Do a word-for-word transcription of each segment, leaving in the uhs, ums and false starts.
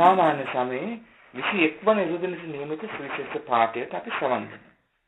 සාමාන්‍ය සමයේ විසි එක් වන ඉරුදිනට නියමිත සුවිශේෂ පාඨයට අපි සවන් දෙනවා.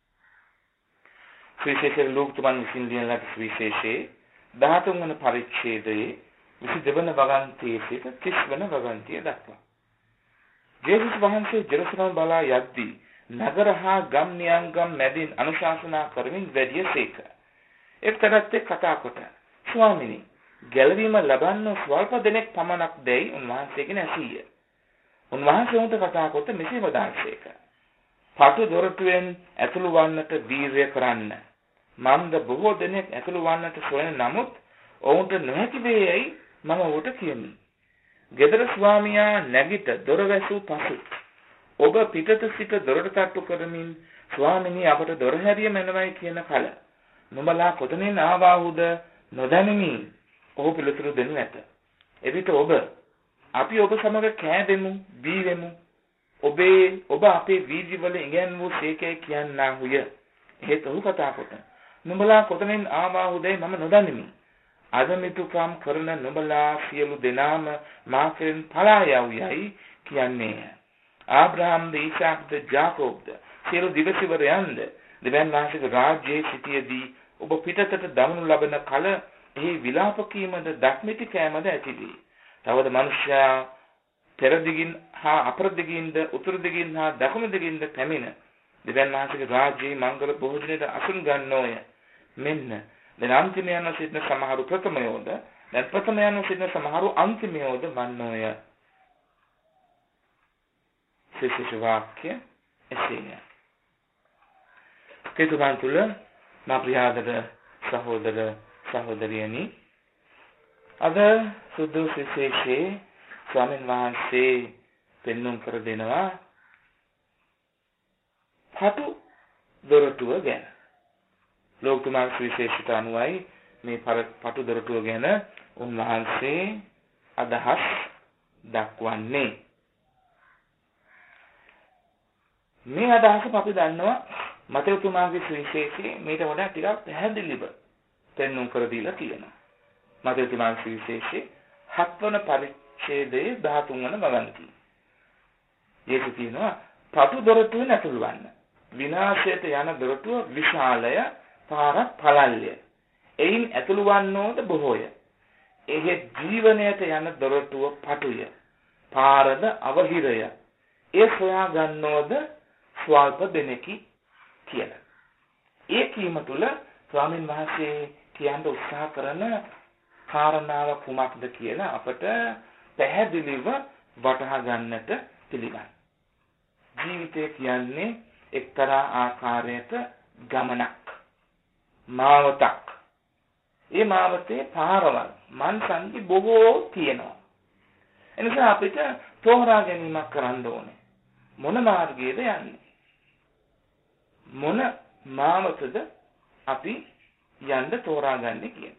සුවිශේෂ ලෝකතුමන් විසින් ලියන ලද සුවිශේෂයේ දහතුන් වන පරිච්ඡේදයේ විසි දෙවන වගන්තියේ සිට තිස් වන වගන්තිය දක්වා. ජේසුස් වහන්සේ ජෙරුසලම බලා යද්දී නගර හා ගම් නියංගම් මැදින් අනුශාසනා කරමින් වැඩියසේක. එක් තැනැත්තෙක් කතා කොට, ස්වාමිනී, ගැලවීම ලබන්නෝ ස්වල්ප දෙනෙක් පමණක් දැයි උන්වහන්සේගෙන් ඇසීය. උන්වහන්සේ උන්ට කතා කොට මෙසේ වදාළසේක. පටු දොරටුවෙන් ඇතුළු වන්නට වීර්ය කරන්න. මන්ද බොහෝ දෙනෙක් ඇතුළු වන්නට සොයන නමුත් ඔවුන්ට නොහැකි වේයයි මම ඔහුට කියමි. ගෙදර ස්වාමියා නැගිට දොර වැසූ පසු ඔබ පිටත සිට දොරට තට්ටු කරමින් ස්වාමිනී අපට දොර හැරිය මැනවයි කියන කල නුඹලා කොතනින් ආවාහුද නොදැනෙමි ඔහු පිළිතුරු දෙනු ඇත. එවිට ඔබ අපි ඔබ සමග කෑදෙමු බීවෙමු ඔබේ ඔබ අපේ වීදිවල ඉගෙන වූ සේකයි කියන්නාහුය. එහෙත් ඔහු කතා කොට නුඹලා කොතනින් ආවාහුදයි මම නොදනිමි. අදමිතුකම් කරන නුඹලා සියලු දෙනාම මා කෙරෙන් පලා යවුයයි කියන්නේය. ආබ්‍රහම්ද ඊසාක්ද ජාකෝබ්ද සියලු දිවසිවරයන්ද දෙවියන් වහන්සේගේ රාජ්‍යයේ සිටියේදී ඔබ පිටතට දමනු ලබන කල එහි විලාප කීමද දක්මිති කෑමද ඇතිවේ. තවද මනුෂ්‍යයා පෙර දිගින් හා අපර දිගින්ද උතුරු දිගින් හා දකුණු දිගින්ද පැමිණ දෙවියන් වහන්සේගේ රාජ්‍යයේ මංගල භෝජනයට අසුන් ගන්නෝය. මෙන්න දැන් අන්තිමයන්ව සිටින සමහරු ප්‍රථමයෝද දැන් ප්‍රථමයන්ව සිටින සමහරු අන්තිමයෝද වන්නෝය. ශිෂ්‍ය වාක්‍ය එසේය. කේතුමන් තුල මා ප්‍රියාදර සහෝදර සහෝදරියනි, අද සුදු විශේෂයේ ස්වාමීන් වහන්සේ පෙන්වුම් කර දෙනවා පටු දොරටුව ගැන. ලෝකතුමා විශේෂිත අනුවයි මේ පටු දොරටුව ගැන උන්වහන්සේ අදහස් දක්වන්නේ. මේ අදහස අපි දන්නවා මතේතුමාගේ සුවිශේෂයේ මේට වඩා ටිකක් පැහැදිලිව පෙන්වුම් කර දීලා තියෙනවා. මතේතුමාගේ සුවිශේෂයේ හත්වන පරිච්ඡේදයේ දහතුන් වන වගන්තිය. යේසුස් කියනවා පටු දොරටුවෙන් ඇතුළු වන්න. විනාශයට යන දොරටුව විශාලය, පාරක් පළල්ය. එයින් ඇතුළු වන්නෝද බොහෝය. එහෙත් ජීවනයට යන දොරටුව පටුය, පාරද අවහිරය. ඒ සොයා ගන්නෝද ස්වල්ප දෙනෙකි කියලා. ඒ කීම තුළ ස්වාමීන් වහන්සේ කියන්න උත්සාහ කරන කාරණාව කුමක්ද කියලා අපට පැහැදිලිව වටහා ගන්නට පිළිගන්න. ජීවිතය කියන්නේ එක්තරා ආකාරයක ගමනක්, මාවතක්. ඒ මාවතේ පාරවල් මන්සන්දි බොහෝ තියෙනවා. එනිසා අපිට තෝරා ගැනීමක් කරන්න ඕනේ. මොන මාර්ගයේද යන්නේ? මොන මාවතද අපි යන්න තෝරාගන්නේ කියන.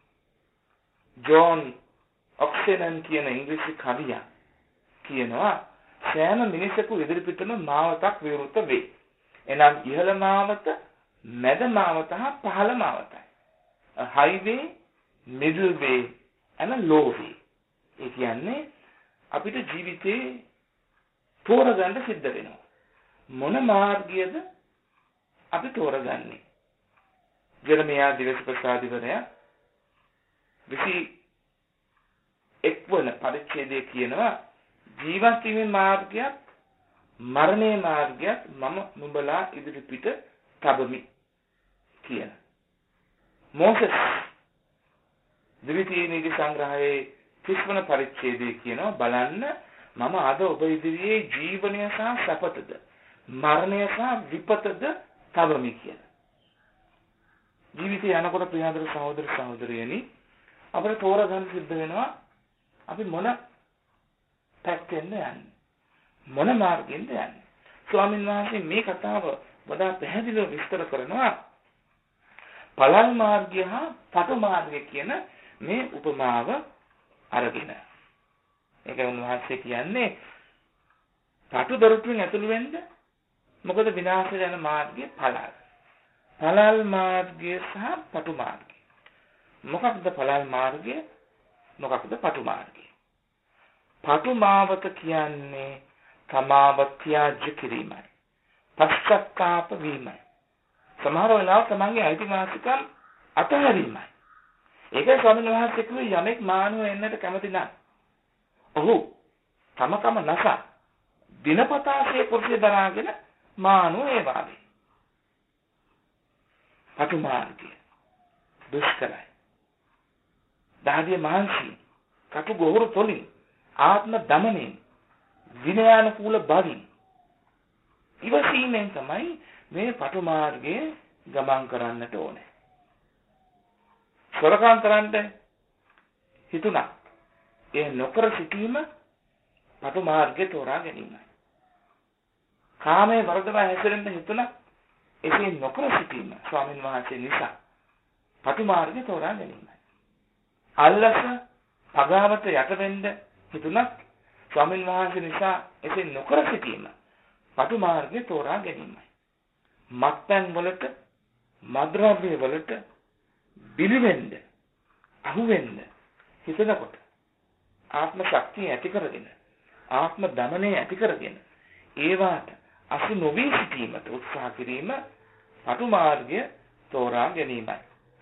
ජෝන් ඔක්සෙනන් කියන ඉංග්‍රීසි කවියා කියනවා සෑම මිනිසෙකු ඉදිරිපිටම මාවතක් විවෘත වේ. එනම් ඉහළ මාවත, මැද මාවත හා පහළ මාවතයි. A highway, middle way and a low way. ඒ කියන්නේ අපිට ජීවිතේ තෝරගන්න සිද්ධ වෙනවා. මොන මාර්ගයද අපි තෝරගන්නේ? ජර්මයා දිවස් ප්‍රසාදිවරයා විසි එක් වන පරිච්ඡේදයේ කියනවා ජීවත් වීමේ මාර්ගයත් මරණයේ මාර්ගයත් මම නුඹලා ඉදිරිපිට තබමි කියන. මොසස් ද්විතීය නීති සංග්‍රහයේ තිස් වන පරිච්ඡේදයේ කියනවා බලන්න මම අද ඔබ ඉදිරියේ ජීවනය සහ සපතද මරණය සහ විපතද තබමි කියලා. ජීවිතය යනකොට ප්‍රියදර සහෝදර සහෝදරියනි අපිට තෝරගන්න සිද්ධ වෙනවා අපි මොන පැත්තෙන්ද යන්නේ, මොන මාර්ගෙන්ද යන්නේ. ස්වාමීන් වහන්සේ මේ කතාව වඩා පැහැදිලිව විස්තර කරනවා පළල් මාර්ගය හා පටු මාර්ගය කියන මේ උපමාව අරගෙන. ඒක උන්වහන්සේ කියන්නේ පටු දොරටුවෙන් ඇතුළු වෙන්න මොකද විනාශයට යන මාර්ගය පළල්. පළල් මාර්ගය සහ පටු මාර්ගය. මොකක්ද පළල් මාර්ගය? මොකක්ද පටු මාර්ගය? පටුමාවත කියන්නේ තමාව ත්‍යාජ්‍ය කිරීමයි. පශ්චාත්තාප වීමයි. සමහර වෙලාවට තමන්ගේ අයිතිවාසිකම් අතහැරීමයි. ඒකයි ස්වාමීන් වහන්සේ කිව්වේ යමෙක් මානුව එන්නට කැමති නම් ඔහු තම තම නැස දිනපතාසේ කුර්සිය දරාගෙන මානුව ඒවාවේ. පටුමාර්ගය දුෂ්කරයි. දහදිය මහන්සි කටු ගොහරු තොලින් ආත්ම දමනයෙන් විනයානුකූල බවින් ඉවසීමෙන් තමයි මේ පටුමාර්ගයේ ගමන් කරන්නට ඕනේ. සොරකම් කරන්න හිතුණා. ඒ නොකර සිටීම පටුමාර්ගයේ තෝරා ගැනීමයි. කාමයේ වර්ධව හැසිරෙන්න හිතුණා. එසේ නොකර සිටීම ස්වාමීන් වහන්සේ නිසා පටුමාර්ගයේ තෝරා ගැනීමයි. අල්ලස පගාවට යට වෙන්න හිතුණත් ස්වාමීන් වහන්සේ නිසා එසේ නොකර සිටීම පටුමාර්ගයේ තෝරා ගැනීමයි. මත්පැන් වලට මද්ද්‍රව්‍ය වලට බිලිවෙන්න අහුවෙන්න හිතනකොට ආත්ම ශක්තිය ඇති කරගෙන ආත්ම දමනය ඇති කරගෙන ඒවාට අසු නොවී සිටීමට උත්සාහ කිරීම පටුමාර්ගය තෝරා ගැනීමයි.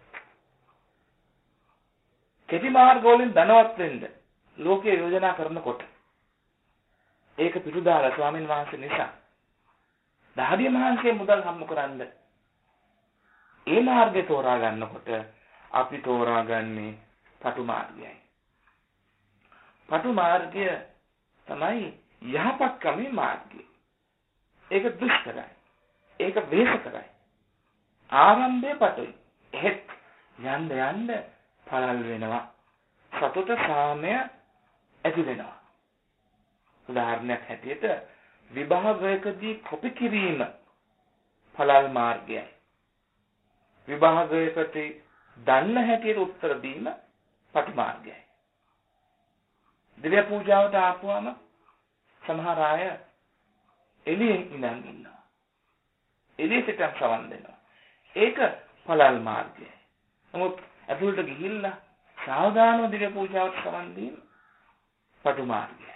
කෙටි මාර්ග වලින් ධනවත් වෙන්න ලෝකයේ යෝජනා කරනකොට ඒක පිටුදාලා ස්වාමීන් වහන්සේ නිසා දහදිය මහන්සිය මුදල් හම්බ කරන්න ඒ මාර්ගය තෝරා ගන්නකොට අපි තෝරාගන්නේ පටුමාර්ගයයි. පටුමාර්ගය තමයි යහපත් ක්‍රමේ මාර්ගය. ඒක දුෂ්කරයි. ඒක වේසකරයි. ආරම්භයේ පටුයි. එහෙත් යන්න යන්න පළල් වෙනවා. සතුට සාමය ඇති වෙනවා. උදාහරණයක් හැටියට විභාගයකදී කොපි කිරීම පළල් මාර්ගයයි. විභාගයකට දන්න හැටියට උත්තර දීම පටුමාර්ගයයි. දිව්‍ය පූජාවට ආපුවම සමහර අය එළියෙන් ඉඳන් ඉන්නවා. එළිය සිටන් සවන් දෙනවා. ඒක පළල් මාර්ගයයි. නමුත් ඇතුළට ගිහිල්ලා සාවධානව දිව්‍ය පූජාවට සවන් දීම පටුමාර්ගයයි.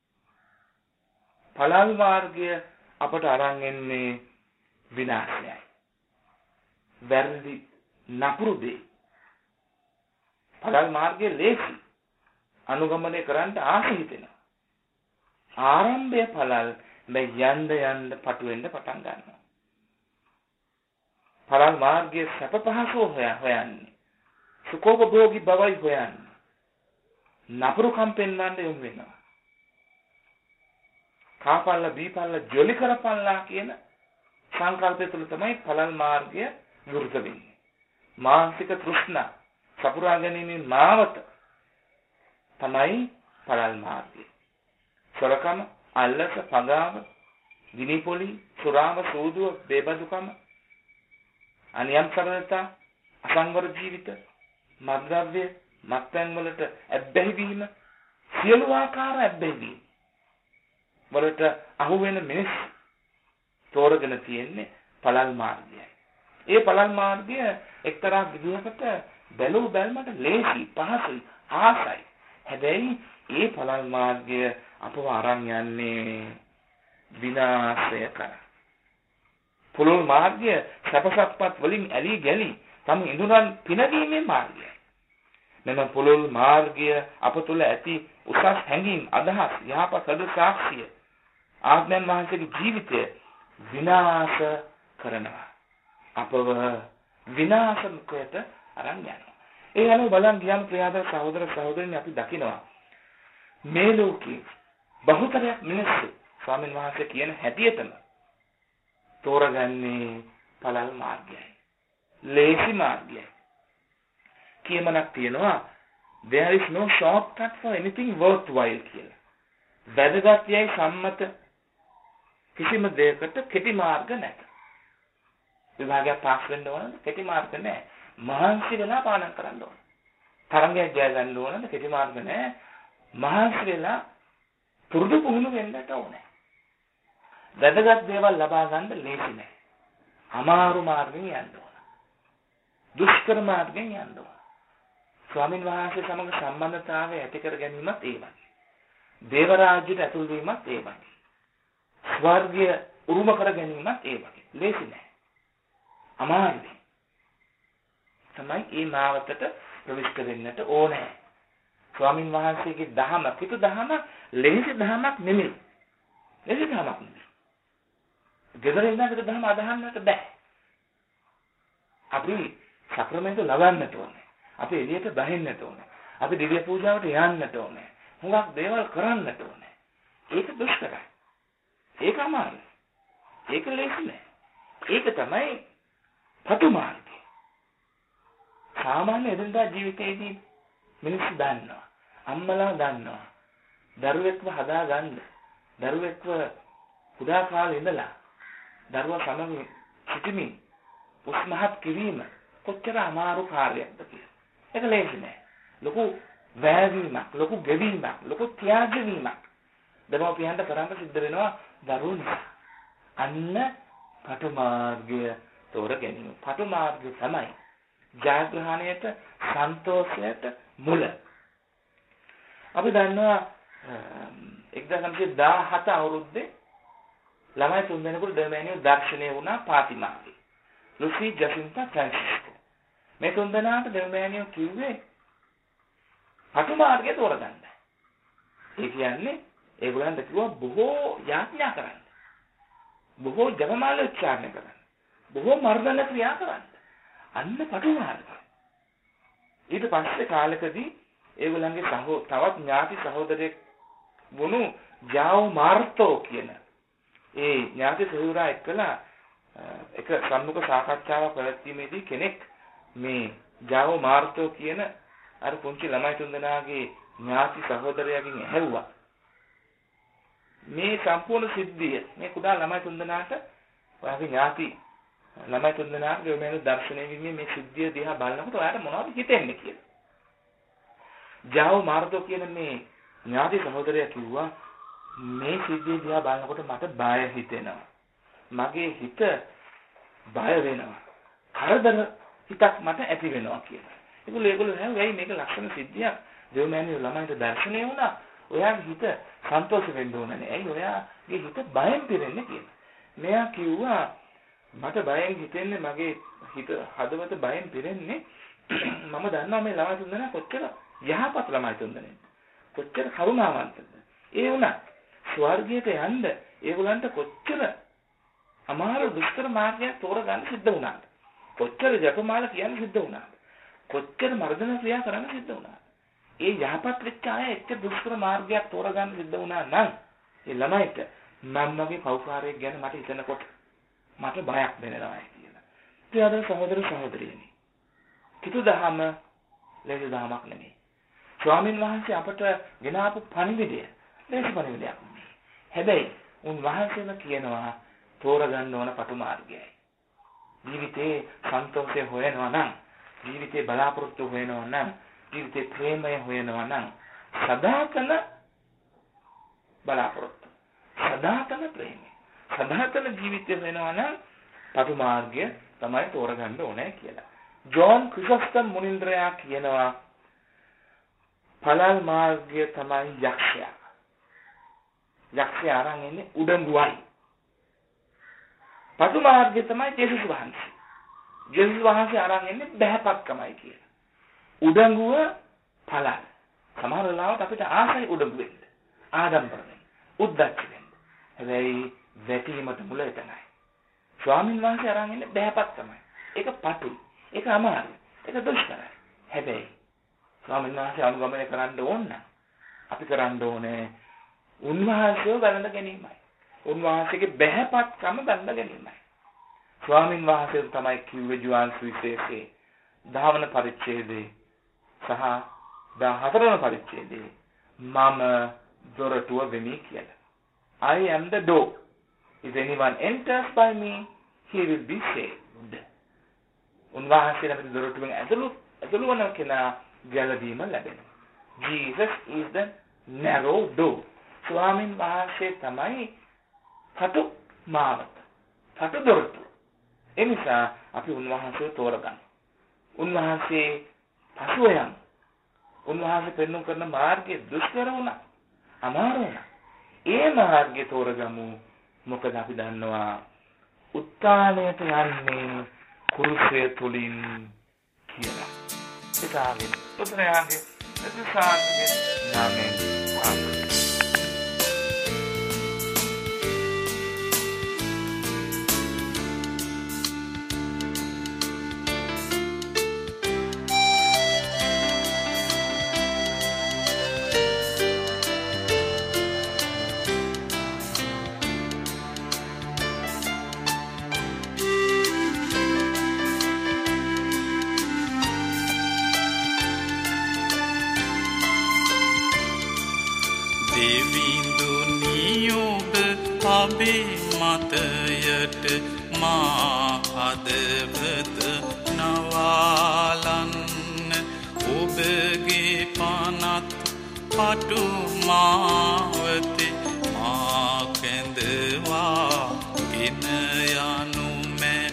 පළල් මාර්ගය අපට අරන් එන්නේ විනාශයයි. වැරදි නපුරු දේ. පළල් මාර්ගයේ ලේසි. අනුගමනය කරන්න ආසි හිතෙනවා. ආරම්භය පළල් බෑ යන්න යන්න පටු වෙන්න පටන් ගන්නවා. පළල් මාර්ගයේ සැප පහසුව හොයන්නේ. සුඛෝපභෝගී බවයි හොයන්නේ. නපුරු කම් පෙන්වන්න යොමු වෙනවා. කාපල්ලා බීපල්ලා ජොලි කරපල්ලා කියන සංකල්පය තුළ තමයි පළල් මාර්ගය වෘත වෙන්නේ. මානසික තෘෂ්ණා සපුරා ගැනීමේ මාවත තමයි පළල් මාර්ගය. සොරකම, අල්ලස, පගාව, ගිනිපොලි, සුරාව, සූදුව, බේබදුකම, අනියම් සරලතා, අසංවර ජීවිත, මද්ද්‍රව්‍ය, මත්පැන් වලට ඇබ්බැහි වීම, සියලු ආකාර ඇබ්බැහි වීම වලට අහු වෙන මිනිස් තෝරගෙන තියෙන්නේ පළල් මාර්ගයයි. ඒ පළල් මාර්ගය එක්තරා විදිහකට බැලූ බැල්මට ලේසි, පහසුයි, ආසයි. හැබැයි ඒ පළල් මාර්ගය අපව අරන් යන්නේ විනාශය කරා. පුළුල් මාර්ගය සැපසත්පත් වලින් ඇලී ගැලී තම ඉඳුරන් පිනදීමේ මාර්ගයයි. මෙම පුළුල් මාර්ගය අප තුළ ඇති උසස් හැඟීම්, අදහස්, යහපත් හද සාක්ෂිය ආඥාන් වහන්සේගේ ජීවිතය විනාශ කරනවා. අපව විනාශ මුඛයට අරන් යනවා. ඒ අනුව බලන් ගියම් ප්‍රියාදර සහෝදර සහෝදරියනි අපි දකිනවා මේ ලෝකේ බහුතරයක් මිනිස්සු ස්වාමීන් වහන්සේ කියන හැටියටම තෝරගන්නේ පළල් මාර්ගයයි. ලේසි මාර්ගයයි. කියමනක් තියෙනවා there is no shortcut for anything worthwhile කියලා. වැදගත් යයි සම්මත කිසිම දෙයකට කෙටි මාර්ග නැහැ. විභාගයක් පාස් වෙන්න ඕනද කෙටි මාර්ග නැහැ. මහන්සි වෙලා පාඩම් කරන්න ඕන. තරංගයක් ජය ගන්න ඕනද කෙටි මාර්ග නැහැ. මහන්සි වෙලා පුරුදු පුහුණු වෙන්නට ඕනේ. වැදගත් දේවල් ලබා ගන්න ලේසි නැහැ. අමාරු මාර්ගෙන් යන්න ඕන. දුෂ්කර මාර්ගෙන් යන්න ඕන. ස්වාමීන් වහන්සේ සමග සම්බන්ධතාවය ඇති කර ගැනීමත් ඒ වගේ. දේව රාජ්‍යයට ඇතුල් වීමත් ඒ වගේ. ස්වර්ගය උරුම කර ගැනීමත් ඒ වගේ. ලේසි නෑ. අමාරුයි. තමයි මේ මාවතට ප්‍රවිෂ්ඨ වෙන්නට ඕනේ. ස්වාමින් වහන්සේගේ දහම, පිටු දහම ලේසි දහමක් නෙමෙයි. ලේසි දහමක් නෙමෙයි. ගෙදර ඉඳන් දහම අදහන්නට බෑ. අපි සක්‍රමෙන්ට ලබන්නට ඕනේ. අපි එළියට බහින්නට ඕනේ. අපි දිව්‍ය පූජාවට යන්නට ඕනේ. හුඟක් දේවල් කරන්නට ඕනේ. ඒක දුෂ්කරයි. ඒක අමාරුයි. ඒක ලේසි නෑ. ඒක තමයි පටු මාර්ගය. සාමාන්‍ය එදිනදා ජීවිතයේදී මිනිස්සු දන්නවා. අම්මලා දන්නවා. දරුවෙක්ව හදාගන්න. දරුවෙක්ව කුඩා කාලේ ඉඳලා දරුවා සමග සිටීමේ උස්මහත් කිරීම කොච්චර අමාරු කාර්යයක්ද කියලා. ඒක ලේසි නෑ. ලොකු වැයවීමක්, ලොකු ගෙවීමක්, ලොකු ත්‍යාග වීමක් දෙමව්පියන්ට කරන්න සිද්ධ වෙනවා දරුවෝ නිසා. අන්න පටු මාර්ගය තෝර ගැනීම. පටු මාර්ගය තමයි ජයග්‍රහණයට, සන්තෝෂයට මුල. අපි දන්නවා එක්දාස් නවසිය දාහත අවුරුද්දේ ළමයි තුන්දෙනෙකුට දෙමෑණියෝ දර්ශනය වුණා පාතිමාගේ. ලුසි, ජසින්තා, ෆ්‍රැන්සිස්කෝ. මේ තුන්දෙනාට දෙමෑණියෝ කිව්වේ පටු මාර්ගය තෝරගන්න. ඒ කියන්නේ ඒගොල්ලන්ට කිව්වා බොහෝ යාඥා කරන්න. බොහෝ ජපමාල උච්චාරණය කරන්න. බොහෝ මර්ධන ක්‍රියා කරන්න. අන්න පටු මාර්ගය. ඊට පස්සේ කාලෙකදී ඒගොල්ලන්ගේ සහෝ තවත් ඥාති සහෝදරයෙක් වුණු ජාව් මාර්තෝ කියන ඒ ඥාති සහෝදරයා එක්කලා එක සම්මුඛ සාකච්ඡාවක් පැවැත්වීමේදී කෙනෙක් මේ ජාව් මාර්තෝ කියන අර පුංචි ළමයි තුන්දෙනාගේ ඥාති සහෝදරයාගෙන් ඇහැව්වා මේ සම්පූර්ණ සිද්ධිය මේ කුඩා ළමයි තුන්දෙනාට ඔයාගේ ඥාති ළමයි තුන්දෙනාගේ මේ දර්ශනය වීමේ මේ සිද්ධිය දිහා බලනකොට ඔයාට මොනවද හිතෙන්නේ කියලා. ජාව් මාර්තෝ කියන මේ ඥාති සහෝදරයා කිව්වා මේ සිද්ධිය දිහා බලනකොට මට බය හිතෙනවා. මගේ හිත බය වෙනවා. කරදර හිතක් මට ඇති වෙනවා කියලා. ඒගොල්ලෝ ඒගොල්ලෝ නෑ වෙයි මේක ලක්ෂණ සිද්ධියක්. දෙව්මෑණියෝ ළමයින්ට දර්ශනය වුණා. ඔයාගේ හිත සන්තෝෂ වෙන්න ඕනේ. ඇයි ඔයාගේ හිත බයෙන් පිරෙන්නේ කියලා. මෙයා කිව්වා මට බයෙන් හිතෙන්නේ මගේ හිත හදවත බයෙන් පිරෙන්නේ මම දන්නවා මේ ළමයි තුන්දෙනා කොච්චර යහපත් ළමයි තුන්දෙනෙක්. කොච්චර කරුණාවන්තද. ඒ වුණා ස්වර්ගයට යන්න ඒගොල්ලන්ට කොච්චර අමාරු දුෂ්කර මාර්ගයක් තෝරගන්න සිද්ධ වුණාද. කොච්චර ජපමාල කියන්න සිද්ධ වුණාද. කොච්චර මර්ධන ක්‍රියා කරන්න සිද්ධ වුණාද. ඒ යහපත් වෙච්ච අය එක්ක දුෂ්කර මාර්ගයක් තෝරගන්න සිද්ධ වුණා නම් ඒ ළමයිට මම වගේ පෞකාරයෙක් ගැන මට හිතනකොට මට බයක් දැනෙනවා කියලා. ඒ අද සහෝදර සහෝදරියනි. කිතු දහම ලේසි දහමක් නෙමෙයි. ස්වාමින් වහන්සේ අපට ගෙන ආපු පණිවිඩය ලේසි පණිවිඩයක් නෙමෙයි. හැබැයි උන් වහන්සේම කියනවා තෝරගන්න ඕන පටු මාර්ගයයි. ජීවිතේ සන්තෝෂය හොයනවා නම්, ජීවිතේ බලාපොරොත්තු හොයනවා නම්, ජීවිතේ ප්‍රේමය හොයනවා නම් සදාතන බලාපොරොත්තු, සදාතන ප්‍රේමය, සදාතන ජීවිතය වෙනවා නම් පටු මාර්ගය තමයි තෝරගන්න ඕනේ කියලා. ජෝන් ක්‍රිසොස්තම් මුනින්ද්‍රයා කියනවා පළල් මාර්ගය තමයි යක්ෂයා. යක්ෂයා අරන් ඉන්නේ උඩඟුවයි. පටු මාර්ගය තමයි ජේසුස් වහන්සේ. ජේසුස් වහන්සේ අරන් ඉන්නේ බහැපත්කමයි කියලා. උඩඟුව පළල්. සමහර වෙලාවට අපිට ආසයි උඩඟු වෙන්න. ආඩම්බර වෙන්න. උද්දච්ච වෙන්න. හැබැයි වැටීමට මුල එතනයි. ස්වාමින් වහන්සේ අරන් ඉන්නේ බහැපත්කමයි. ඒක පටුයි. ඒක අමාරුයි. ඒක දුෂ්කරයි. හැබැයි ස්වාමීන් වහන්සේ අනුගමනය කරන්න ඕන නම් අපි කරන්න ඕනේ උන්වහන්සේව වැළඳ ගැනීමයි. උන්වහන්සේගේ බහැපත්කම වැළඳ ගැනීමයි. ස්වාමීන් වහන්සේ තමයි කිව්වේ ජුවාන් සුවිශේෂයේ දහවන පරිච්ඡේදයේ සහ දහහතර වන පරිච්ඡේදයේ මම දොරටුව වෙමි කියලා. I am the door. If anyone enters by me, he will be saved. උන්වහන්සේ අපිට දොරටුවෙන් ඇතුළු ඇතුළු වන කෙනා ගැලවීම ලැබෙනවා. Jesus is the narrow door. ස්වාමීන් වහන්සේ තමයි පටු මාවත. පටු දොරටුව. ඒ නිසා අපි උන්වහන්සේව තෝරගන්න. උන්වහන්සේ පසුව යන. උන්වහන්සේ පෙන්වන කරන මාර්ගයේ දුෂ්කර වුණා. අමාරු වුණා. ඒ මාර්ගය තෝරගමු. මොකද අපි දන්නවා උත්තානයට යන්නේ කුරුසය තුලින් කියලා. ඒක ආවේ පුත්‍රයාගේ එදිසාන්ගේ නාමයෙන් ආවේ. මතයට මා හදවත නවාලන්න ඔබගේ පනත් පටු මාවතේ මා කැඳවා ගෙන යනු මැන.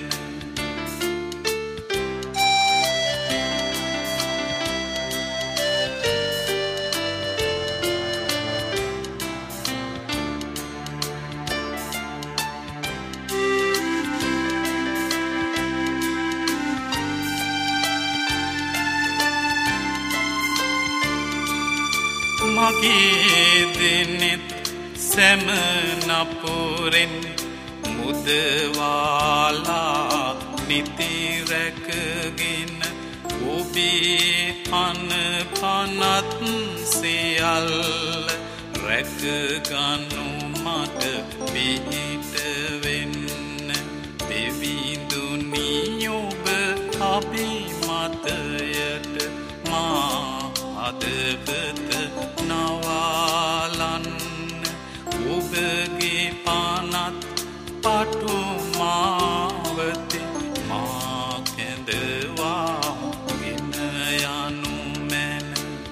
මගේ දෙනෙත් සැම නපුරෙන් මුදවාලා නිති රැකගෙන ඔබේ අන පනත් සියල්ල රැකගනු මට පිහිට වෙන්න. දෙවිඳුනි ඔබ අභිමතයට මා හදවත නවාලන්න ඔබගේ පනත් පටු මාවතේ මා කැඳවා ගෙන යනු මැන.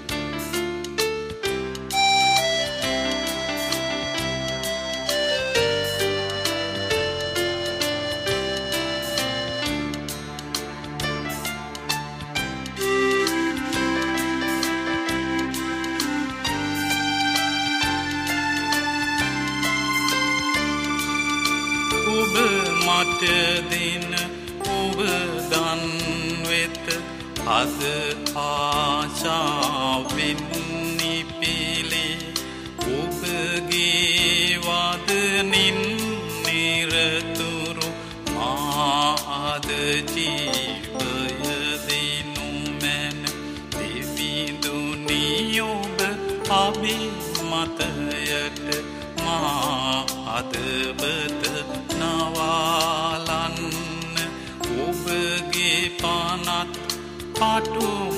ඔබ මට දෙන ඔබ දන් වෙත අද ආශාවෙන් නිපිලේ ඔබගේ වදනින් නිරතුරු මා අද ජීවය දෙනු මැන. දෙවිඳුනි ඔබ අභිමතයට මා හදවත නවාලන්න ඔබගේ පනත් පටු